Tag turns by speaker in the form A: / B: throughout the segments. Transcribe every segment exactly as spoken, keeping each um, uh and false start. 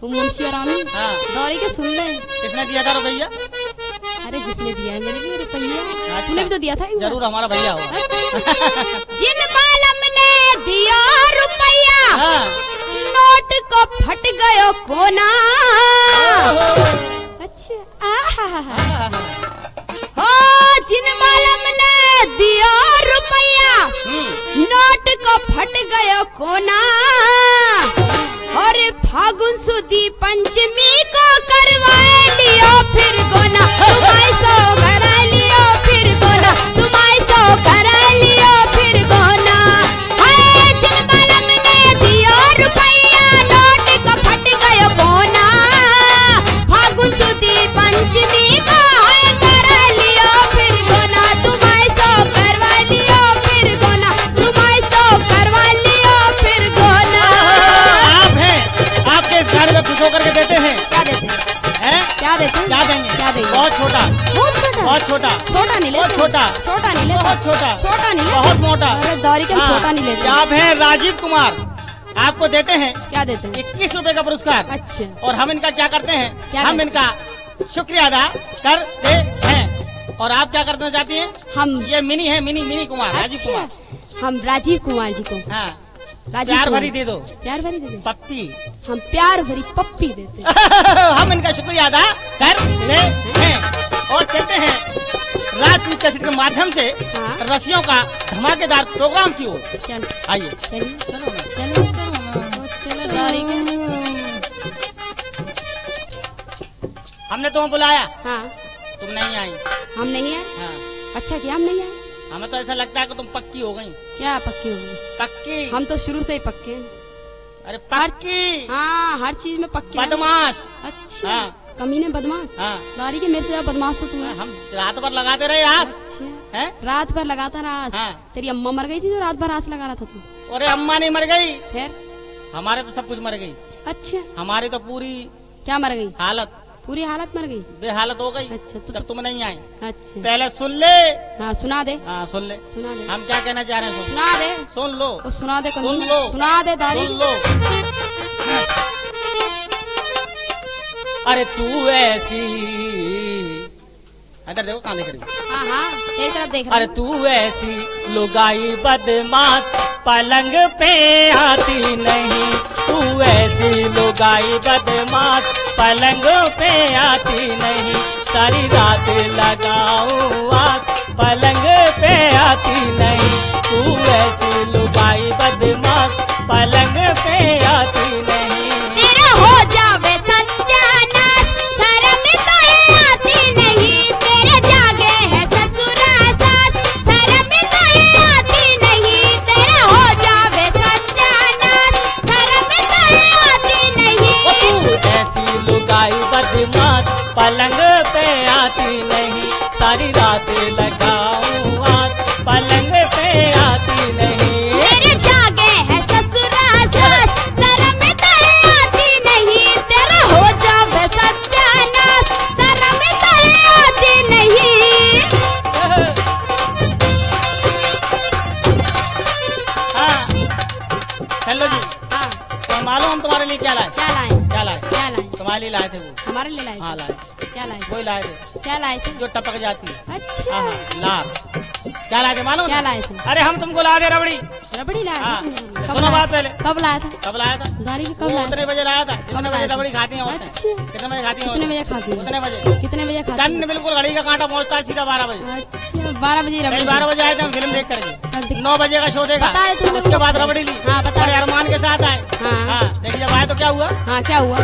A: वो मुंशी आरामी
B: हाँ।
A: दौरी के सुन ले।
B: किसने दिया था रुपया?
A: अरे जिसने दिया है मेरे लिए रुपया,
B: अच्छा।
A: तूने भी तो दिया था एक बार।
B: जरूर हमारा भैया होगा।
A: अच्छा। जिन मालम ने दिया रुपया,
B: हाँ।
A: नोट को फट गयो कोना। अच्छा आहा। हो जिन मालम ने दिया रुपया, नोट को फट गयो कोना। और फागुन सुदी पंचमी को करवा लियो फिर गोना। तुम्हारे सो करा लियो फिर गोना, तुम्हारे सो करा लियो फिर गोना। हाय जिन मालम ने दिया रुपया, नोट को फट गयो कोना। फागुन सुदी पंचमी को हाय करा लियो फिर गोना। तुम्हारे सो करवा लियो फिर गोना, तुम्हारे सो करवा लियो फिर गोना।
B: आप हैं, आपके इस घर में खुश होकर के देते हैं।
A: क्या देते हैं?
B: हैं?
A: क्या देते हैं?
B: क्या देंगे?
A: क्या देंगे?
B: बहुत छोटा,
A: बहुत छोटा,
B: बहुत छोटा,
A: छोटा नहीं
B: बहुत
A: लेते,
B: छोटा,
A: छोटा नहीं लेते,
B: बहुत छोटा,
A: छोटा नहीं लेते,
B: बहुत मोटा।
A: अरे दौरी के हम
B: हाँ।
A: छोटा नहीं लेते।
B: आप हैं राजीव कुमार, आपको देते हैं
A: क्या देते हैं?
B: इक्कीस रुपए का पुरस्कार।
A: अच्छा।
B: और हम इनका क्या करते हैं?
A: क्या
B: हम
A: करते?
B: इनका शुक्रिया अदा करते हैं। और आप क्या करना चाहती हैं?
A: हम
B: ये मिनी है, मिनी मिनी कुमार, राजीव कुमार।
A: अच्छा, हम राजीव कुमार जी को
B: हाँ,
A: राजीव
B: प्यार
A: कुमार।
B: भरी दे दो,
A: प्यार भरी दे दो।
B: पप्पी।
A: हम प्यार भरी पप्पी देते हैं।
B: हम इनका शुक्रिया अदा करते हैं और कहते हैं रात की कैसेट के माध्यम से
A: हाँ।
B: रसियों का धमाकेदार प्रोग्राम की ओर
A: चल
B: आइए।
A: चलिए
B: चलो ना।
A: चलो चलो दौरी के।
B: हमने तुम्हें बुलाया,
A: हाँ
B: तुम नहीं आई।
A: हम नहीं आए।
B: हाँ।
A: अच्छा किया हम नहीं आए।
B: हमें तो ऐसा लगता है कि तुम पक्की हो गई।
A: क्या पक्की हो गई?
B: पक्की?
A: हम तो शुरू से ही पक्के हैं।
B: अरे पक्की।
A: हाँ हर चीज में पक्के हैं।
B: बदमाश।
A: अच्छा
B: हाँ।
A: कमीने बदमाश।
B: हाँ।
A: दारी के मेरे से ज्यादा बदमाश तो तू है।
B: हम रात भर लगाते रहे आस।
A: अच्छा
B: हैं?
A: रात भर लगाता रहा आस।
B: हाँ।
A: तेरी अम्मा मर गई थी जो रात भर आस लगा रहा था तू।
B: अरे अम्मा नहीं मर गई,
A: फिर?
B: हमारे तो सब कुछ मर गई।
A: अच्छा
B: हमारी तो पूरी
A: क्या मर गई?
B: हालत
A: पूरी हालत मर गई।
B: बेहालत हो गई।
A: अच्छा तो,
B: जब तुम नहीं आई।
A: अच्छा
B: पहले सुन ले।
A: हाँ सुना दे,
B: हाँ सुन ले,
A: सुना दे,
B: हम क्या कहना चाह रहे हैं। सुन,
A: सुना दे,
B: सुन लो,
A: वो सुना दे
B: सुन
A: कमीने,
B: लो,
A: सुना दे दारी।
B: सुन लो। अरे तू ऐसी, इधर देखो कहाँ देख रही है?
A: हाँ हाँ एक तरफ देख रहा
B: अरे तू ऐसी लुगाई बदमाश, पलंग पे आती नहीं। तू ऐसी लुगाई बदमाश, पलंग पे आती नहीं। सारी रात लगाऊं आस, पलंग पे आती नहीं। तू ऐसी लुगाई बदमाश, पलंग पे आती नहीं।
A: तेरा हो जावे सत्यानाश, शर्म तो आती नहीं। तेरे जागे है ससुरा सास, शर्म तो आती नहीं। तेरा हो जावे सत्यानाश, शर्म तो आती नहीं।
B: ओ तू ऐसी लुगाई बदमाश, पलंग पे आती नहीं। सारी रात लगाऊं आस, पलंग पे आती नहीं।
A: तेरे जागे है ससुरा सास, शर्म तो आती नहीं। तेरा हो जावे सत्यानाश, शर्म तो आती नहीं।
B: हाँ चलो जी,
A: हाँ
B: तो मालूम हम तुम्हारे लिए क्या लाए?
A: क्या लाए?
B: क्या लाए?
A: क्या लाए?
B: तुम्हारे लिए लाए थे वो।
A: हमारे लिए लाए
B: हाँ
A: थे?
B: लाए,
A: क्या लाए?
B: वही लाए थे
A: क्या लाए थे?
B: जो टपक जाती है।
A: अच्छा
B: हाँ लाल। क्या लाए थे मालूम?
A: क्या लाए थे?
B: अरे हम तुमको ला दे रबड़ी।
A: रबड़ी लाया
B: हाँ,
A: था? कब
B: सुनो
A: लाया?
B: बात पहले।
A: कब लाया था?
B: कब लाया था?
A: दारी के कब
B: वो
A: लाया
B: उतने
A: था?
B: बजे लाया था। कितने
A: कब
B: बजे
A: लाया था?
B: रबड़ी खाती हैं औरतें?
A: अच्छा
B: कितने बजे खाती हैं
A: कितने
B: औरतें?
A: बजे खाती है?
B: उतने बजे।
A: कितने बजे खाती
B: चंद
A: है?
B: बिल्कुल घड़ी का कांटा पहुंचता है सीधा बारह बजे।
A: अच्छा बारह बजे
B: कल
A: रबड़ी।
B: बारह बजे आए थे हम फिल्म देख
A: चल
B: करके।
A: देख।
B: नौ बजे का शो देखा,
A: बता दे तू।
B: उसके बाद रबड़ी ली।
A: हाँ, बता।
B: और अरमान के साथ आए।
A: हाँ।
B: हाँ देखिए जब आए तो क्या हुआ?
A: हाँ क्या हुआ?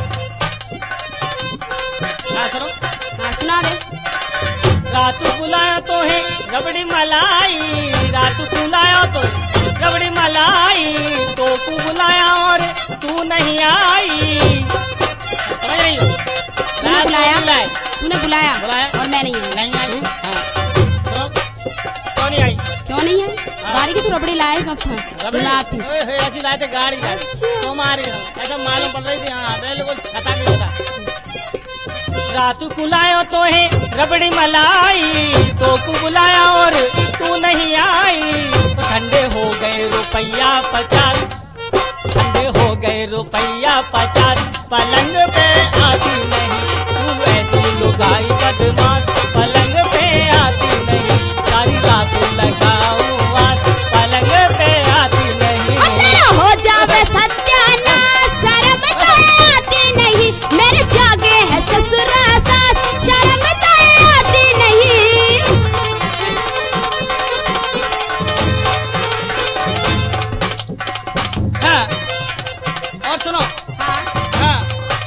B: हाँ सुनो।
A: हाँ सुना दे।
B: रात बुलाया तो है रबड़ी मलाई, रात बुलाया तो है रबड़ी मलाई। तो तू बुलाया और तू नहीं आई। समझ रही हो?
A: तूने
B: रात
A: बुलाया?
B: बुलाए।
A: तूने बुलाया
B: बुलाया।
A: और मैं नहीं आई।
B: नहीं आई। हाँ तो क्यों नहीं आई?
A: क्यों नहीं आई? दारी की तू रबड़ी लाए कब था?
B: रबड़ी
A: बुला थी।
B: ओए होए, ऐसी लाए थे गाड़ी गाड़ी
A: अच्छा।
B: तुम्हारी ऐसा मालूम पड़ रही थी। हाँ बिल्कुल खता की खता। रात बुलायो तो है रबड़ी मलाई, तो तू बुलाया और तू नहीं आई। तो ठंडे हो गए रुपया पचास, ठंडे हो गए रुपया पचास पलंग पे आती नहीं, तू ऐसी लुगाई बदमाश पलंग पे आती नहीं, सारी रात लगाऊं आस पलंग पे आती नहीं।
A: और तेरा हो जावे सत्यानाश, शर्म तो आती नहीं, मेरे जागे है ससुर सास, शर्म तो आती नहीं।
B: हाँ, और सुनो।
A: हाँ।
B: हाँ,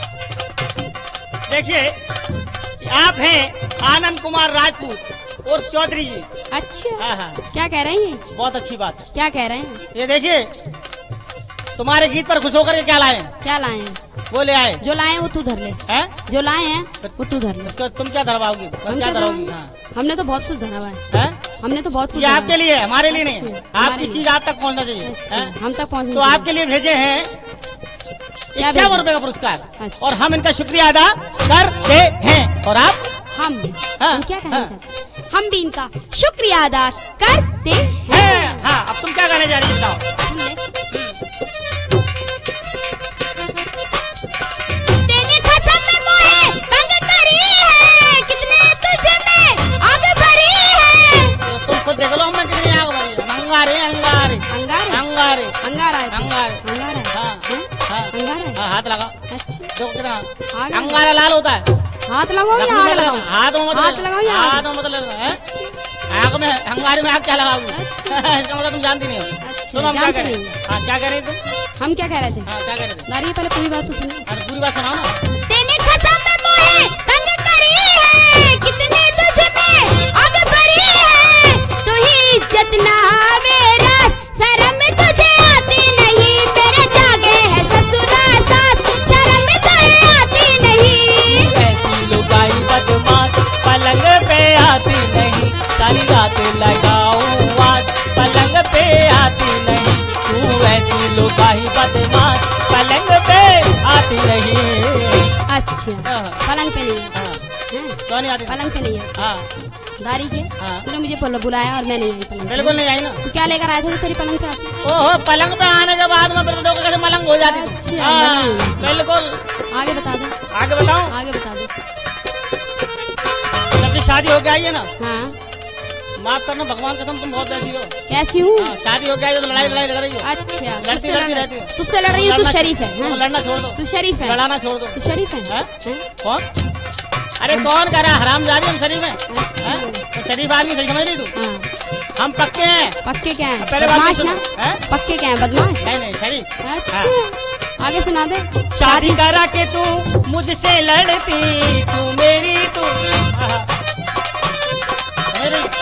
B: देखिए आप हैं आनंद कुमार राजपूत और चौधरी जी।
A: अच्छा।
B: हाँ हाँ,
A: क्या कह रहे हैं?
B: बहुत अच्छी बात है।
A: क्या कह रहे हैं?
B: ये देखिए तुम्हारे गीत पर खुश होकर के क्या लाए हैं?
A: क्या लाए हैं?
B: वो ले आए
A: जो लाए हैं वो तू धर ले।
B: हैं?
A: जो लाए हैं वो तू धर ले।
B: तो तुम क्या धरवाओगी?
A: हम
B: क्या
A: क्या
B: धरवाओगी?
A: धरवाएं?
B: हाँ।
A: हमने तो बहुत कुछ धरा हुआ है।
B: हैं?
A: हमने तो बहुत कुछ
B: ये
A: धरा
B: आपके
A: है।
B: लिए है, हमारे लिए नहीं है।
A: अच्छा,
B: आपकी
A: हमारे
B: चीज आप तक पहुंचना चाहिए। हैं?
A: हम तक पहुँच
B: तो आपके लिए भेजे हैं
A: क्या
B: इक्यावन
A: भेजे?
B: रुपए का पुरस्कार,
A: अच्छा।
B: और हम इनका शुक्रिया अदा करते हैं। और आप?
A: हम
B: हाँ,
A: हम क्या कहना
B: हाँ।
A: चाहते हैं? हम भी इनका शुक्रिया अदा करते हैं।
B: हैं? हाँ, अब तुम क्या कहने जा रही हो?
A: सुन ले। तेरी कसम मोहे तंग करी है, कितने तुझ में आग भरी है।
B: तो तुम खुद देख लो हमने कितनी आग भरी है। अंगारे अंगारे
A: अंगारे
B: अंगारे
A: अंगारा है।
B: अंगारे।
A: अंगारा है।
B: हाँ,
A: हैं?
B: हाँ,
A: अंगारा है।
B: हाँ, हाथ लगा।
A: अच्छा।
B: देखो कितना
A: आग
B: अंगारा लाल होता है।
A: हाथ लगाओ या
B: लकड़ी
A: आग
B: में
A: लगाओ?
B: हाथ में मत
A: हाथ लगाओ या आग?
B: हाथ में मत लगाओ। हैं? आग में अंगारे में आग क्या लगाओगी? इसका मतलब तुम जानती नहीं हो।
A: अच्छा,
B: सुनो हम क्या
A: जानते
B: कह रहे
A: नहीं।
B: हैं? हाँ, क्या कह रही तुम?
A: हम क्या कह रहे थे?
B: हाँ, क्या कह रहे थे?
A: नारी पहले पूरी बात तो सुनो।
B: अरे पूरी बात सुनाओ ना।
A: तेरी कसम मोहे तंग करी है, कितने तुझ में आग भरी है। तू ही इज्जत ना मेरा, शर्म तुझे आती नहीं, मेरे जागे है ससुरा सास, शर्म तुझे आती नहीं।
B: ऐसी लुगाई बदमाश पलंग पे आती नहीं, सारी रात लगाऊं आस पलंग पे आती नहीं, तू ऐसी लुगाई बदमाश पलंग पे आती नहीं।
A: अच्छा,
B: हाँ।
A: पलंग पे नहीं है।
B: हाँ,
A: हैं?
B: क्यों नहीं आती?
A: पलंग पे नहीं है।
B: हाँ,
A: दारी के
B: हाँ।
A: तूने मुझे बुला- बुलाया और मैं नहीं आई पलंग पे।
B: बिल्कुल नहीं आई ना।
A: तू क्या लेकर आया था जो तेरी पलंग पे आती?
B: ओहो, पलंग पे आने के बाद में फिर कैसे मलंग हो जाती तुम?
A: अच्छा,
B: हाँ,
A: मलंग।
B: बिल्कुल।
A: आगे बता दो।
B: आगे बताओ।
A: आगे बता दो।
B: जब से शादी हो गई है ना,
A: हाँ,
B: माफ करना भगवान कसम तुम बहुत वैसी हो।
A: कैसी हूँ?
B: हाँ, शादी हो गई है तो लड़ाई लड़ाई लड़ रही हो।
A: अच्छा,
B: लड़ती
A: तुझसे
B: लड़ती
A: लड़-
B: रहती हो।
A: तुझसे लड़ रही हूँ। तू
B: लड़ना-
A: शरीफ है। हाँ?
B: लड़ना छोड़ दो,
A: तू शरीफ है।
B: लड़ाना छोड़ दो।
A: तू शरीफ है।
B: हैं?
A: हैं?
B: कौन? अरे कौन कह रहा है हरामजादी हम शरीफ हैं? हैं? तो शरीफ आदमी सही समझ रही तू?
A: हाँ,
B: हम पक्के हैं।
A: पक्के क्या है?
B: पहले बात
A: बदमाश
B: सुनो।
A: ना?
B: हैं?
A: पक्के क्या है? बदमाश?
B: नहीं नहीं शरीफ।
A: अच्छा, आगे सुना दे।
B: शादी करा के तू मुझसे लड़ती, तू मेरी तू आहा। समझ रही?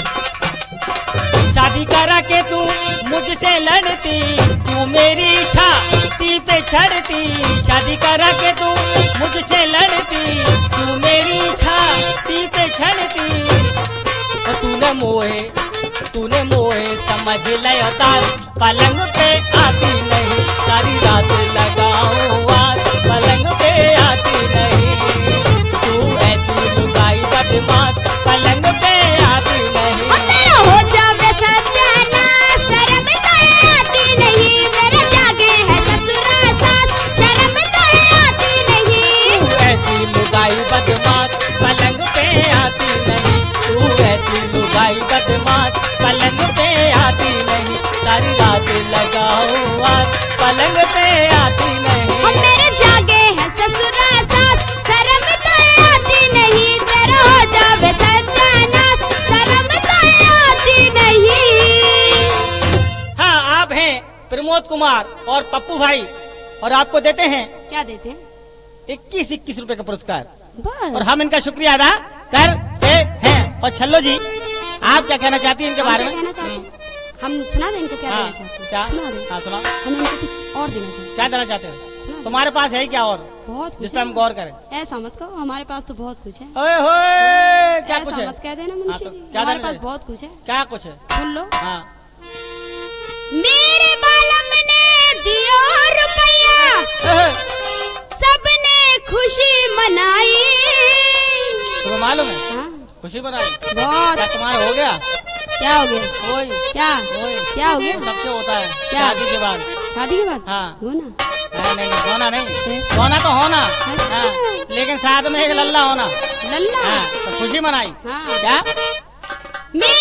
B: शादी करा के तू मुझसे लड़ती, तू मेरी छाती पे चढ़ती, शादी करा के तू मुझसे लड़ती, तू मेरी छाती पे चढ़ती, और तूने मोहे तूने मोहे समझ लिया तार, पलंग पे आती नहीं, सारी रात लगाऊं आस पलंग पे आती नहीं, तू ऐसी लुगाई बदमाश पलंग पे आती नहीं।
A: और तेरा हो जावे सत्यानाश, शर्म तो आती नहीं, मेरे जागे है ससुरा सास, शर्म तो आती नहीं।
B: तू ऐसी लुगाई बदमाश पलंग पे आती नहीं, तू ऐसी लुगाई बदमाश पलंग पे आती नहीं, सारी रात लगाऊं आस पलंग पे आती नहीं।
A: और मेरे जागे है ससुरा सास, शर्म तो आती नहीं, तेरा हो जावे सत्यानाश, शर्म तो आती नहीं।
B: हाँ, आप हैं प्रमोद कुमार और पप्पू भाई, और आपको देते हैं
A: क्या देते हैं?
B: इक्कीस इक्कीस रुपए का पुरस्कार,
A: बस।
B: और हम इनका शुक्रिया अदा करते हैं। और छल्लो जी, आप क्या कहना चाहती हैं इनके
A: हम
B: बारे
A: क्या
B: में?
A: कहना चाहते हैं? हम सुना दें इनको क्या
B: हाँ,
A: देना चाहते हैं?
B: क्या?
A: सुना दें।
B: हाँ, सुना।
A: हम इनको कुछ और देना चाहते हैं।
B: क्या देना चाहते हो?
A: सुना दें।
B: तुम्हारे पास है क्या और
A: बहुत कुछ
B: जिस पे
A: है।
B: हम गौर करें?
A: ऐसा मत कहो, हमारे पास तो बहुत कुछ है।
B: ओए होए, क्या कुछ
A: ऐसा
B: है?
A: मत कह देना
B: हाँ,
A: मुंशी
B: तो
A: जी,
B: क्या
A: हमारे
B: देना
A: पास
B: है?
A: बहुत कुछ है।
B: क्या कुछ है?
A: सुन लो।
B: हाँ,
A: मेरे बालम ने दिया रुपया,
B: एहे,
A: सबने खुशी मनाई।
B: तुम्हें मालूम है
A: हाँ,
B: खुशी बनाई?
A: बहुत।
B: क्या तुम्हारा हो गया?
A: क्या हो गया?
B: वही
A: क्या
B: वही
A: क्या हो गया?
B: सबसे होता है
A: क्या?
B: शादी के बाद।
A: शादी के बाद?
B: हाँ।
A: हो ना?
B: हैं? नहीं नहीं नहीं, होना नहीं, होना तो होना, हाँ, लेकिन साथ में एक लल्ला होना।
A: लल्ला
B: हाँ, तो खुशी मनाई
A: हाँ।
B: क्या?
A: मेरे